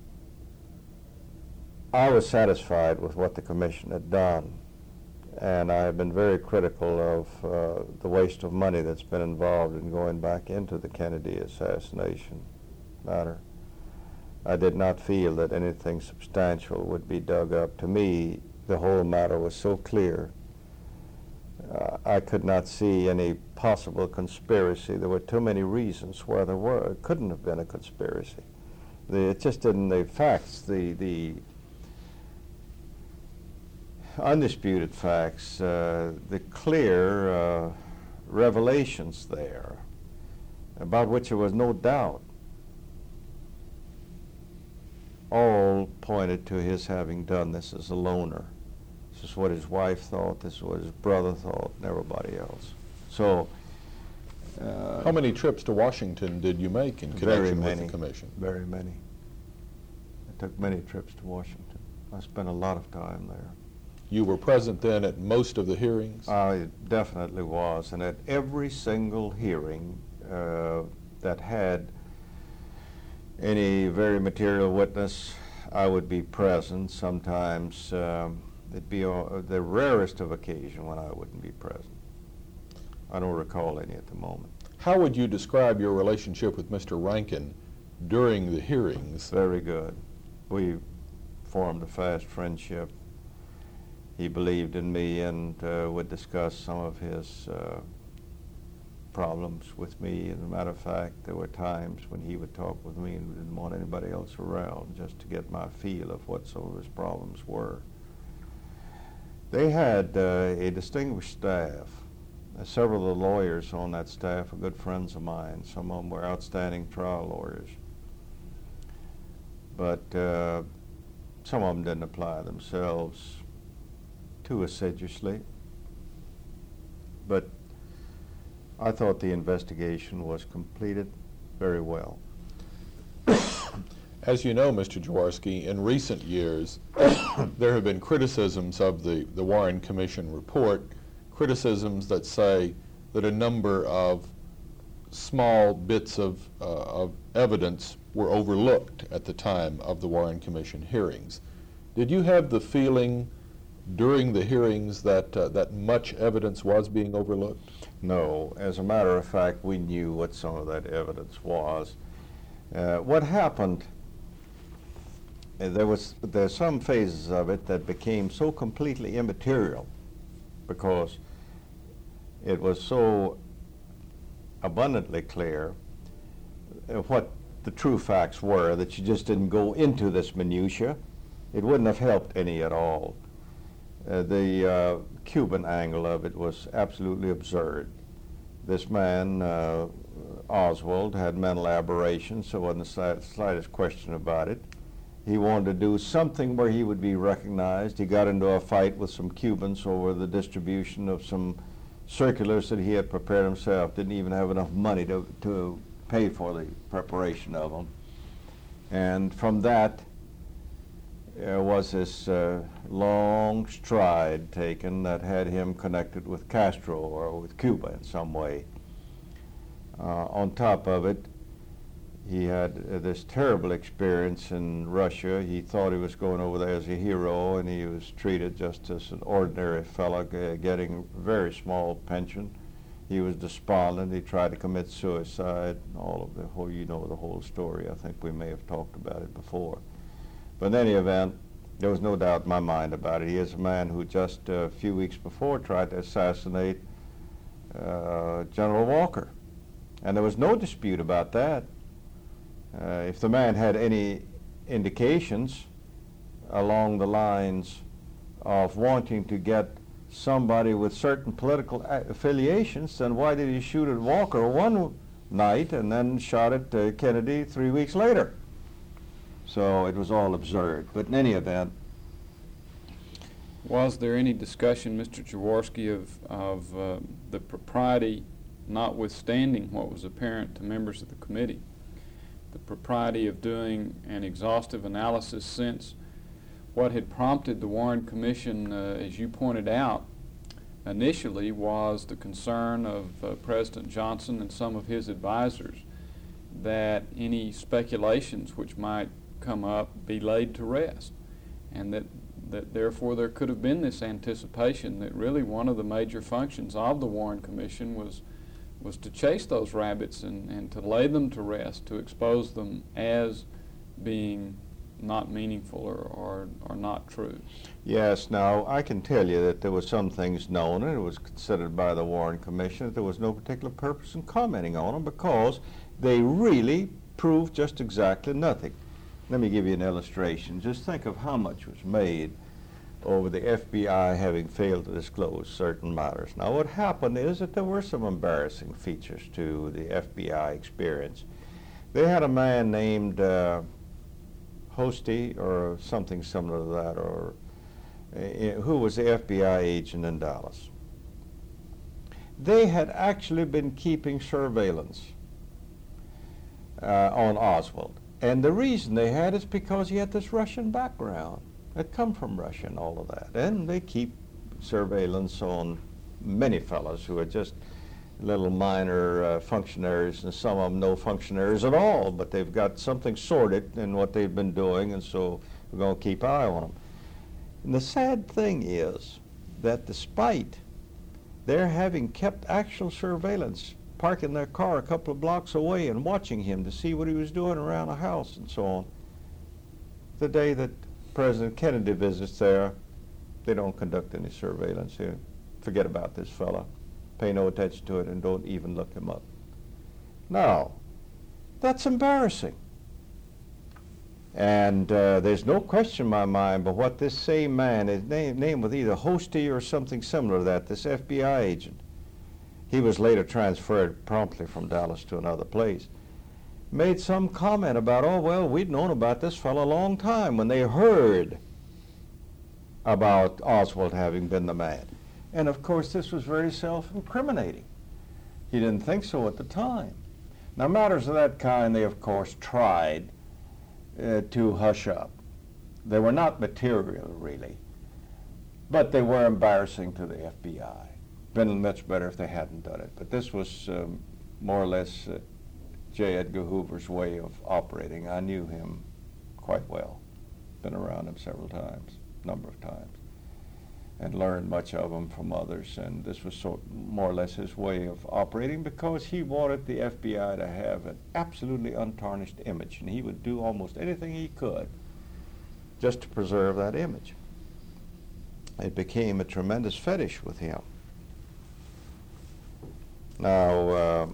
I was satisfied with what the commission had done, and I have been very critical of uh, the waste of money that's been involved in going back into the Kennedy assassination matter. I did not feel that anything substantial would be dug up. To me, the whole matter was so clear. Uh, I could not see any possible conspiracy. There were too many reasons why there were. It couldn't have been a conspiracy. The, it just didn't, the facts, the, the undisputed facts, uh, the clear uh, revelations there, about which there was no doubt, all pointed to his having done this as a loner. This is what his wife thought, this is what his brother thought, and everybody else. So, uh, How many trips to Washington did you make in very connection with many, the commission? very many. I took many trips to Washington. I spent a lot of time there. You were present then at most of the hearings? I definitely was, and at every single hearing uh, that had any very material witness, I would be present. Sometimes um, it'd be uh, the rarest of occasion when I wouldn't be present. I don't recall any at the moment. How would you describe your relationship with Mister Rankin during the hearings? Very good. We formed a fast friendship. He believed in me and uh, would discuss some of his uh, problems with me. As a matter of fact, there were times when he would talk with me and didn't want anybody else around, just to get my feel of what some of his problems were. They had uh, a distinguished staff. Uh, several of the lawyers on that staff are good friends of mine. Some of them were outstanding trial lawyers. But uh, some of them didn't apply themselves too assiduously. But I thought the investigation was completed very well. As you know, Mister Jaworski, in recent years, there have been criticisms of the, the Warren Commission report, criticisms that say that a number of small bits of, uh, of evidence were overlooked at the time of the Warren Commission hearings. Did you have the feeling during the hearings that, uh, that much evidence was being overlooked? No. As a matter of fact, we knew what some of that evidence was. Uh, what happened, uh, there was there's some phases of it that became so completely immaterial because it was so abundantly clear uh, what the true facts were that you just didn't go into this minutia. It wouldn't have helped any at all. Uh, the uh, Cuban angle of it was absolutely absurd. This man, uh, Oswald, had mental aberrations, so there wasn't the slight, slightest question about it. He wanted to do something where he would be recognized. He got into a fight with some Cubans over the distribution of some circulars that he had prepared himself. Didn't even have enough money to, to pay for the preparation of them. And from that, there was this uh, long stride taken that had him connected with Castro or with Cuba in some way. Uh, on top of it, he had uh, this terrible experience in Russia. He thought he was going over there as a hero, and he was treated just as an ordinary fellow uh, getting a very small pension. He was despondent. He tried to commit suicide. All of the whole, you know the whole story. I think we may have talked about it before. But in any event, there was no doubt in my mind about it. He is a man who just a few weeks before tried to assassinate uh, General Walker. And there was no dispute about that. Uh, if the man had any indications along the lines of wanting to get somebody with certain political a- affiliations, then why did he shoot at Walker one night and then shot at uh, Kennedy three weeks later? So it was all absurd. But in any event, was there any discussion, Mister Jaworski, of, of uh, the propriety, notwithstanding what was apparent to members of the committee, the propriety of doing an exhaustive analysis, since what had prompted the Warren Commission, uh, as you pointed out, initially was the concern of uh, President Johnson and some of his advisors that any speculations which might come up be laid to rest, and that, that therefore there could have been this anticipation that really one of the major functions of the Warren Commission was was to chase those rabbits and, and to lay them to rest, to expose them as being not meaningful or, or, or not true. yes, now I can tell you that there were some things known, and it was considered by the Warren Commission that there was no particular purpose in commenting on them because they really proved just exactly nothing. Let me give you an illustration. Just think of how much was made over the F B I having failed to disclose certain matters. Now what happened is that there were some embarrassing features to the F B I experience. They had a man named uh, Hosty or something similar to that, or uh, who was the F B I agent in Dallas. They had actually been keeping surveillance uh, on Oswald. And the reason they had is because he had this Russian background. Had come from Russia and all of that. And they keep surveillance on many fellows who are just little minor uh, functionaries, and some of them no functionaries at all, but they've got something sorted in what they've been doing, and so we're going to keep an eye on them. And the sad thing is that despite their having kept actual surveillance, parking their car a couple of blocks away and watching him to see what he was doing around the house and so on, the day that President Kennedy visits there, they don't conduct any surveillance here. Forget about this fella. Pay no attention to it and don't even look him up. Now, that's embarrassing. And uh, there's no question in my mind but what this same man, his name, name was either Hosty or something similar to that, this F B I agent. He was later transferred promptly from Dallas to another place. Made some comment about, oh, well, we'd known about this fellow a long time when they heard about Oswald having been the man. And of course, this was very self-incriminating. He didn't think so at the time. Now, matters of that kind, they of course tried uh, to hush up. They were not material, really, but they were embarrassing to the F B I. Been much better if they hadn't done it, but this was um, more or less uh, J. Edgar Hoover's way of operating. I knew him quite well, been around him several times, number of times, and learned much of him from others, and this was sort more or less his way of operating because he wanted the F B I to have an absolutely untarnished image, and he would do almost anything he could just to preserve that image. It became a tremendous fetish with him. Now, uh,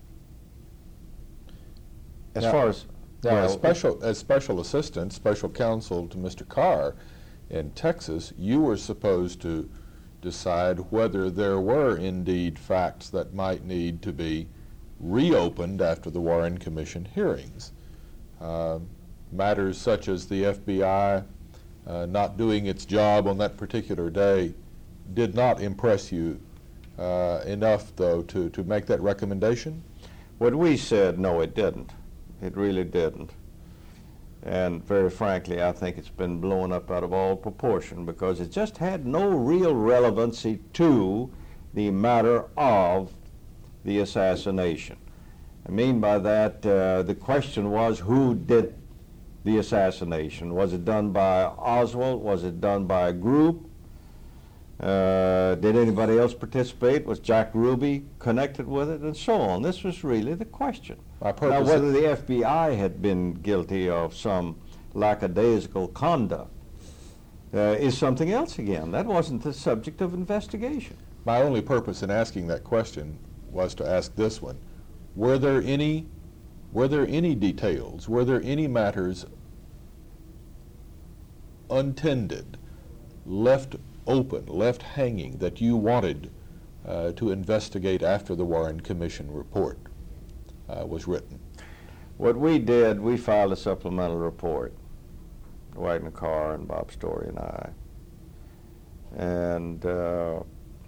as Now- far as Now, well, as special, as special assistant, special counsel to Mister Carr in Texas, you were supposed to decide whether there were indeed facts that might need to be reopened after the Warren Commission hearings. Uh, matters such as the F B I uh, not doing its job on that particular day did not impress you uh, enough, though, to, to make that recommendation? what we said, no, it didn't. It really didn't. And very frankly, I think it's been blown up out of all proportion because it just had no real relevancy to the matter of the assassination. I mean by that, uh, the question was who did the assassination? Was it done by Oswald? Was it done by a group? Uh, did anybody else participate? Was Jack Ruby connected with it? And so on. This was really the question. My Now, purpose whether the F B I had been guilty of some lackadaisical conduct uh, is something else again. That wasn't the subject of investigation. My only purpose in asking that question was to ask this one. Were there any, were there any details, were there any matters untended, left open, left hanging, that you wanted uh, to investigate after the Warren Commission report uh, was written? What we did, we filed a supplemental report, Wagner Carr and Bob Story and I. And uh,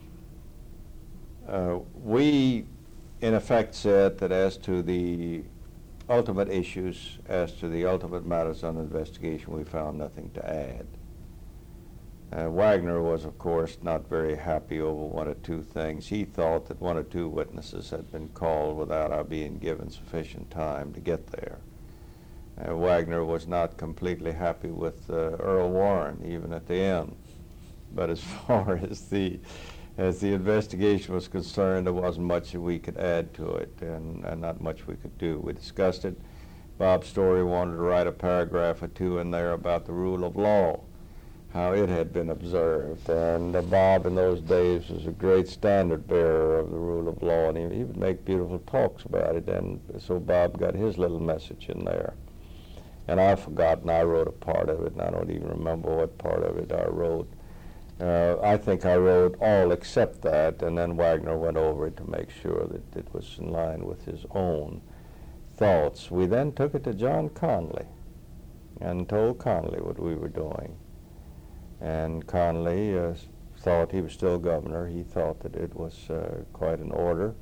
uh, we, in effect, said that as to the ultimate issues, as to the ultimate matters under investigation, we found nothing to add. Uh, Wagner was, of course, not very happy over one or two things. He thought that one or two witnesses had been called without our being given sufficient time to get there. Uh, Wagner was not completely happy with uh, Earl Warren, even at the end. But as far as the as the investigation was concerned, there wasn't much that we could add to it, and, and not much we could do. We discussed it. Bob Story wanted to write a paragraph or two in there about the rule of law, how it had been observed. And uh, Bob in those days was a great standard bearer of the rule of law, and he, he would make beautiful talks about it, and so Bob got his little message in there. And I've forgotten, I wrote a part of it, and I don't even remember what part of it I wrote. Uh, I think I wrote all except that, and then Wagner went over it to make sure that it was in line with his own thoughts. We then took it to John Connally and told Connally what we were doing. And Connally uh, thought, he was still governor, he thought that it was uh, quite in order.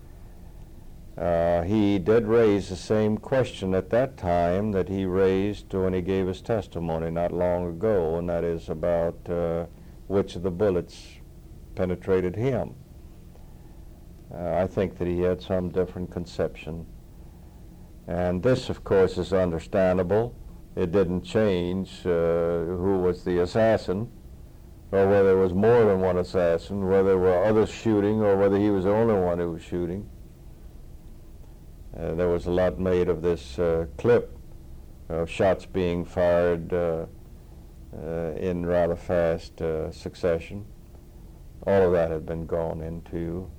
Uh, he did raise the same question at that time that he raised when he gave his testimony not long ago, and that is about uh, which of the bullets penetrated him. Uh, I think that he had some different conception. And this, of course, is understandable. It didn't change uh, who was the assassin, or whether there was more than one assassin, whether there were others shooting, or whether he was the only one who was shooting. Uh, there was a lot made of this uh, clip of shots being fired uh, uh, in rather fast uh, succession. All of that had been gone into.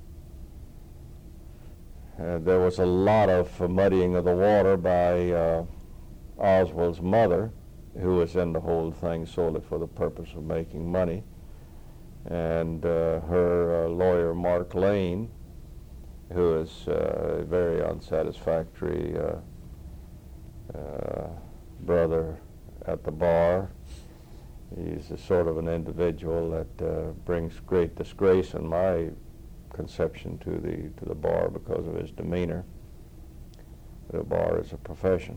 Uh, there was a lot of uh, muddying of the water by uh, Oswald's mother, who was in the whole thing solely for the purpose of making money, and uh, her uh, lawyer, Mark Lane, who is uh, a very unsatisfactory uh, uh, brother at the bar. He's a sort of an individual that uh, brings great disgrace in my conception to the to the bar because of his demeanor. The bar is a profession.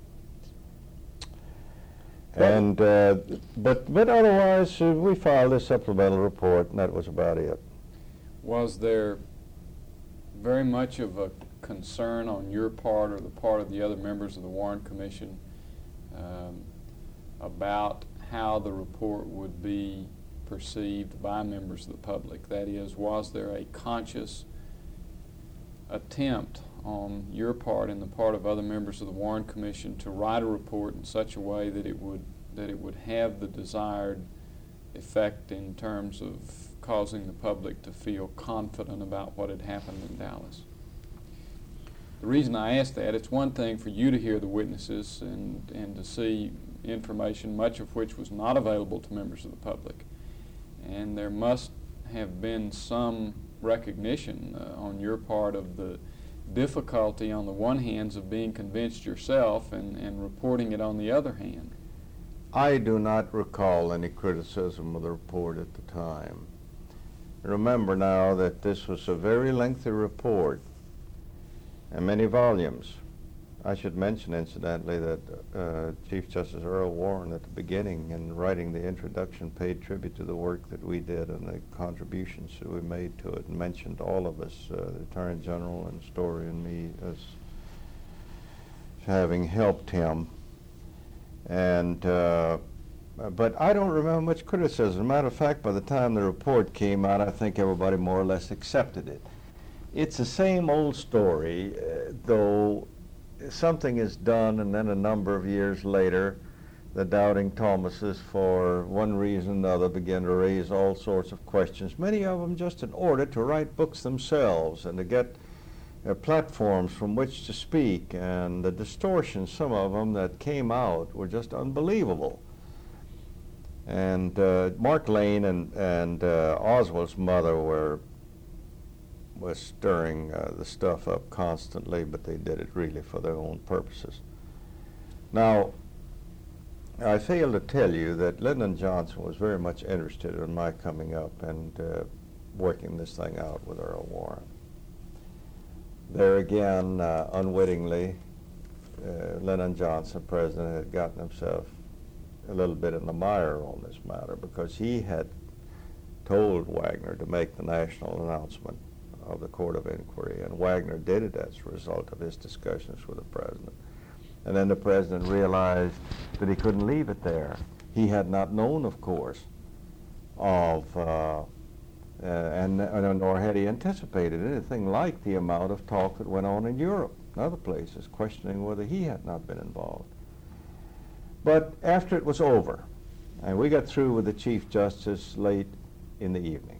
And uh, but but otherwise, uh, we filed a supplemental report, and that was about it. Was there very much of a concern on your part or the part of the other members of the Warren Commission um, about how the report would be perceived by members of the public? That is, was there a conscious attempt on your part and the part of other members of the Warren Commission to write a report in such a way that it would that it would have the desired effect in terms of causing the public to feel confident about what had happened in Dallas? The reason I ask that, it's one thing for you to hear the witnesses and, and to see information, much of which was not available to members of the public. And there must have been some recognition uh, on your part of the difficulty on the one hand of being convinced yourself and, and reporting it on the other hand. I do not recall any criticism of the report at the time. Remember now that this was a very lengthy report and many volumes. I should mention, incidentally, that uh, Chief Justice Earl Warren at the beginning, in writing the introduction, paid tribute to the work that we did and the contributions that we made to it, and mentioned all of us, uh, the Attorney General and Story and me, as having helped him. And uh, but I don't remember much criticism. As a matter of fact, by the time the report came out, I think everybody more or less accepted it. It's the same old story, uh, though something is done, and then a number of years later, the doubting Thomases, for one reason or another, begin to raise all sorts of questions, many of them just in order to write books themselves and to get uh, platforms from which to speak. And the distortions, some of them that came out, were just unbelievable. And uh, Mark Lane and, and uh, Oswald's mother were was stirring uh, the stuff up constantly, but they did it really for their own purposes. Now, I failed to tell you that Lyndon Johnson was very much interested in my coming up and uh, working this thing out with Earl Warren. There again, uh, unwittingly, uh, Lyndon Johnson, president, had gotten himself a little bit in the mire on this matter because he had told Wagner to make the national announcement of the Court of Inquiry, and Wagner did it as a result of his discussions with the president. And then the president realized that he couldn't leave it there. He had not known, of course, of, uh, uh, and, and nor had he anticipated anything like the amount of talk that went on in Europe and other places, questioning whether he had not been involved. But after it was over, and we got through with the Chief Justice late in the evening,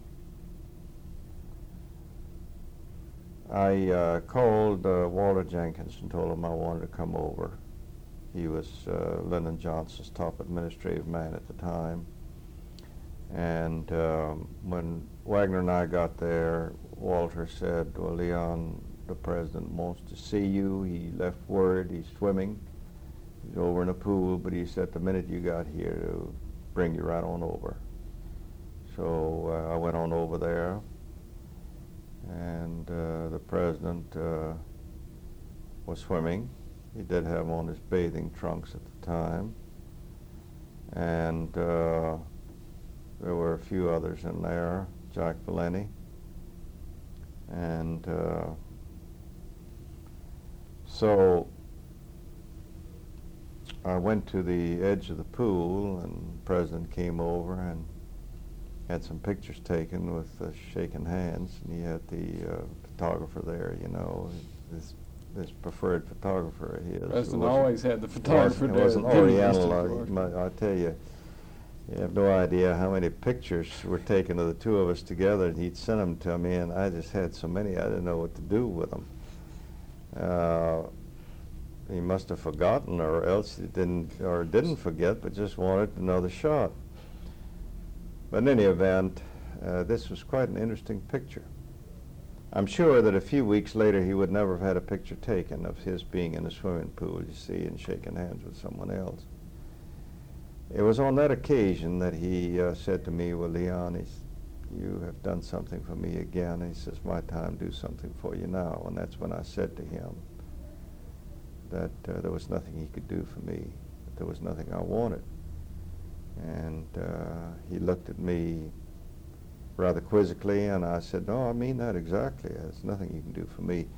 I uh, called uh, Walter Jenkins and told him I wanted to come over. He was uh, Lyndon Johnson's top administrative man at the time. And um, when Wagner and I got there, Walter said, well, Leon, the president wants to see you. He left word, he's swimming. He's over in a pool, but he said the minute you got here to bring you right on over. So uh, I went on over there. And uh, the president uh, was swimming. He did have on his bathing trunks at the time. And uh, there were a few others in there, Jack Valenti. And uh, so I went to the edge of the pool, and the president came over and had some pictures taken with uh, shaking hands, and he had the uh, photographer there, you know, this, this preferred photographer of his. President always had the photographer there. It was an Oriental, I, I tell you, you have no idea how many pictures were taken of the two of us together, and he'd send them to me, and I just had so many, I didn't know what to do with them. Uh, he must have forgotten, or else he didn't, or didn't forget, but just wanted another shot. But in any event, uh, this was quite an interesting picture. I'm sure that a few weeks later he would never have had a picture taken of his being in a swimming pool, you see, and shaking hands with someone else. It was on that occasion that he uh, said to me, well, Leon, he's, you have done something for me again. And he says, my time to do something for you now. And that's when I said to him that uh, there was nothing he could do for me, that there was nothing I wanted. And uh, he looked at me rather quizzically, and I said, no, I mean that exactly. There's nothing you can do for me.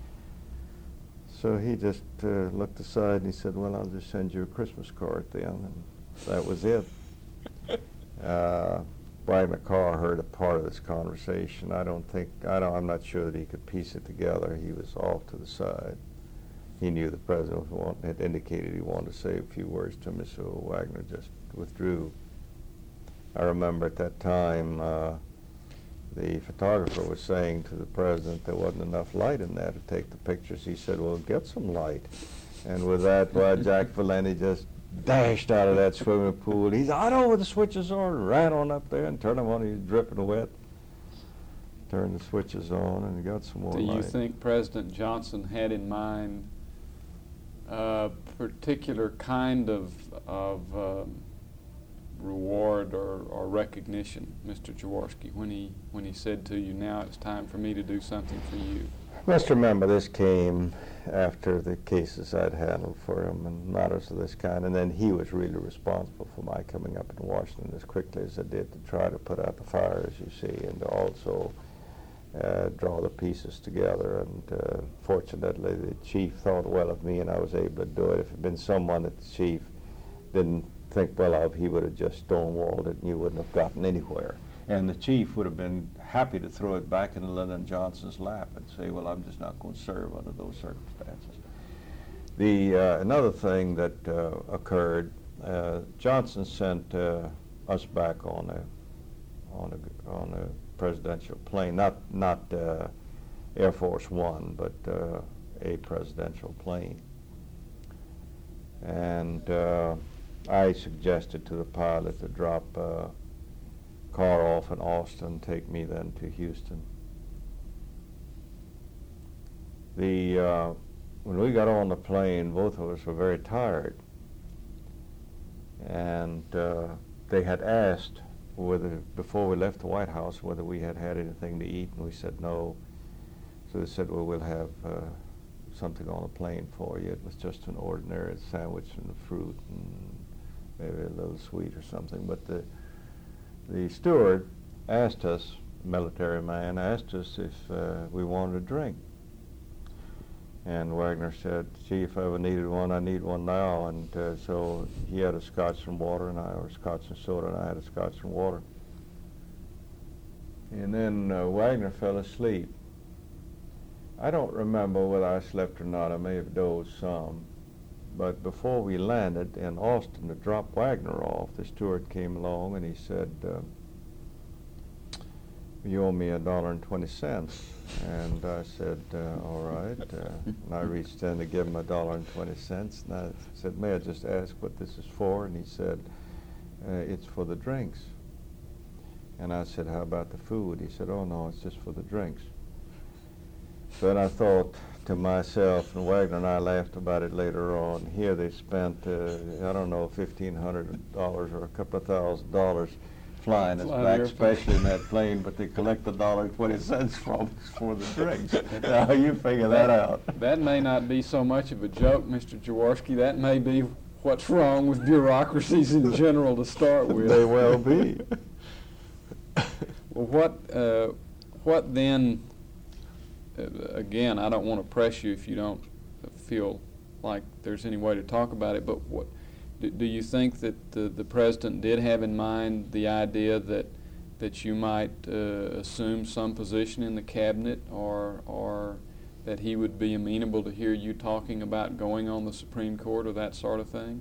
So he just uh, looked aside and he said, well, I'll just send you a Christmas card then. And that was it. uh, Brian McCarr heard a part of this conversation. I don't think, I don't, I'm not sure that he could piece it together. He was off to the side. He knew the president want, had indicated he wanted to say a few words to me, so Wagner just withdrew. I remember at that time uh, the photographer was saying to the president there wasn't enough light in there to take the pictures. He said, well, get some light. And with that, well, Jack Valenti just dashed out of that swimming pool. He said, I know where the switches are, and ran on up there and turned them on. He was dripping wet. Turned the switches on and got some more Do light. you think President Johnson had in mind a particular kind of, of um, reward or, or recognition, Mister Jaworski, when he when he said to you, now it's time for me to do something for you? You must remember this came after the cases I'd handled for him and matters of this kind, and then he was really responsible for my coming up in Washington as quickly as I did to try to put out the fire, as you see, and to also uh, draw the pieces together. And uh, fortunately, the chief thought well of me, and I was able to do it. If it had been someone that the chief didn't think well of, he would have just stonewalled it, and you wouldn't have gotten anywhere. And the chief would have been happy to throw it back into Lyndon Johnson's lap and say, well, I'm just not going to serve under those circumstances. The, uh, another thing that uh, occurred, uh, Johnson sent uh, us back on a, on a, on a presidential plane, not, not uh, Air Force One, but uh, a presidential plane. And uh, I suggested to the pilot to drop a car off in Austin, take me then to Houston. The uh, when we got on the plane, both of us were very tired, and uh, they had asked whether before we left the White House whether we had had anything to eat, and we said no. So they said, well, we'll have uh, something on the plane for you. It was just an ordinary sandwich and fruit and maybe a little sweet or something. But the the steward asked us, military man, asked us if uh, we wanted a drink. And Wagner said, gee, if I ever needed one, I need one now. And uh, so he had a scotch and water, and I, or scotch and soda, and I had a scotch and water. And then uh, Wagner fell asleep. I don't remember whether I slept or not. I may have dozed some. But before we landed in Austin to drop Wagner off, the steward came along and he said, uh, you owe me a dollar and twenty cents. And I said, uh, all right. Uh, and I reached in to give him a dollar and twenty cents. And I said, may I just ask what this is for? And he said, uh, it's for the drinks. And I said, how about the food? He said, oh, no, it's just for the drinks. So then I thought to myself, and Wagner and I laughed about it later on, here they spent, uh, I don't know, fifteen hundred dollars or a couple of thousand dollars flying us back, especially in that plane, but they collect the dollar and twenty cents from us for the drinks. Now you figure that, that out. That may not be so much of a joke, Mister Jaworski. That may be what's wrong with bureaucracies in general to start with. May well be. Well, what, uh, what then, uh, again, I don't want to press you if you don't feel like there's any way to talk about it, but what, do, do you think that the, the President did have in mind the idea that that you might uh, assume some position in the cabinet, or, or that he would be amenable to hear you talking about going on the Supreme Court or that sort of thing?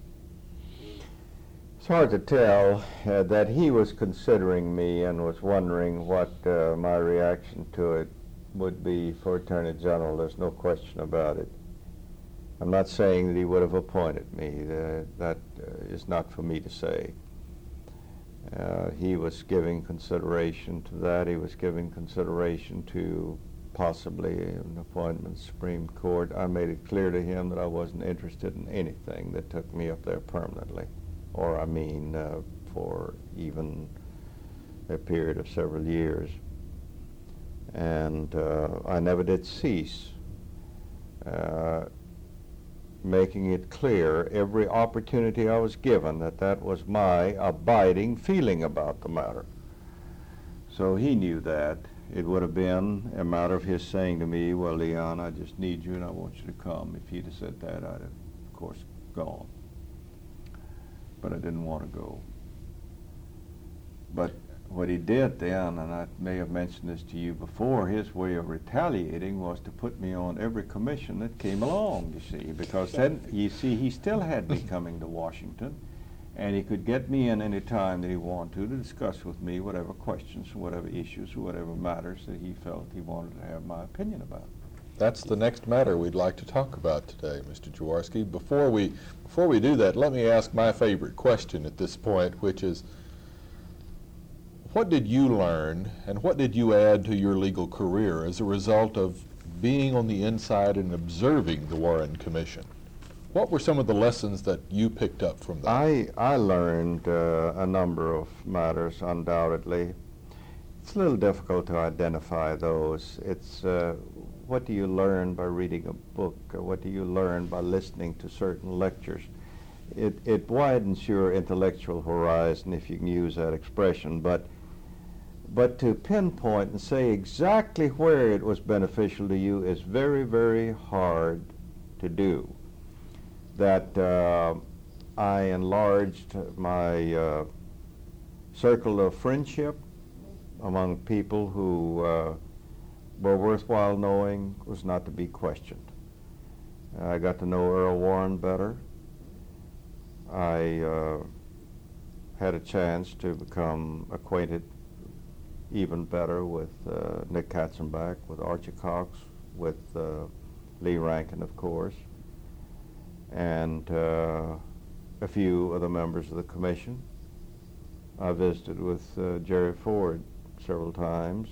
It's hard to tell. Uh, that he was considering me and was wondering what uh, my reaction to it would be for Attorney General. There's no question about it. I'm not saying that he would have appointed me. Uh, that uh, is not for me to say. Uh, he was giving consideration to that. He was giving consideration to possibly an appointment to the Supreme Court. I made it clear to him that I wasn't interested in anything that took me up there permanently, or I mean uh, for even a period of several years. And uh, I never did cease uh, making it clear every opportunity I was given that that was my abiding feeling about the matter. So he knew that. It would have been a matter of his saying to me, well, Leon, I just need you and I want you to come. If he'd have said that, I'd have, of course, gone. But I didn't want to go. But what he did then, and I may have mentioned this to you before, his way of retaliating was to put me on every commission that came along, you see, because then, you see, he still had me coming to Washington, and he could get me in any time that he wanted to to discuss with me whatever questions, whatever issues, or whatever matters that he felt he wanted to have my opinion about. That's the next matter we'd like to talk about today, Mister Jaworski. Before we, before we do that, let me ask my favorite question at this point, which is, what did you learn and what did you add to your legal career as a result of being on the inside and observing the Warren Commission? What were some of the lessons that you picked up from that? I, I learned uh, a number of matters, undoubtedly. It's a little difficult to identify those. It's uh, what do you learn by reading a book, or what do you learn by listening to certain lectures? It, it widens your intellectual horizon, if you can use that expression, but But to pinpoint and say exactly where it was beneficial to you is very, very hard to do. That uh, I enlarged my uh, circle of friendship among people who uh, were worthwhile knowing was not to be questioned. I got to know Earl Warren better. I uh, had a chance to become acquainted even better with uh, Nick Katzenbach, with Archie Cox, with uh, Lee Rankin, of course. And uh, a few of the members of the commission. I visited with uh, Jerry Ford several times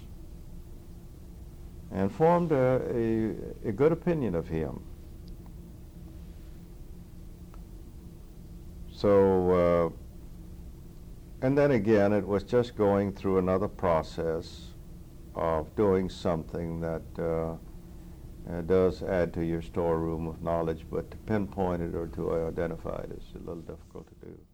and formed a, a, a good opinion of him. So, uh, and then again, it was just going through another process of doing something that uh, uh, does add to your storeroom of knowledge, but to pinpoint it or to identify it is a little difficult to do.